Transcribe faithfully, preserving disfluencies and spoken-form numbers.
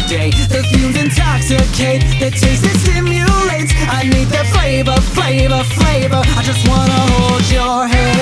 day. The fumes intoxicate, the taste it stimulates. I need the flavor, flavor, flavor. I just wanna hold your hand.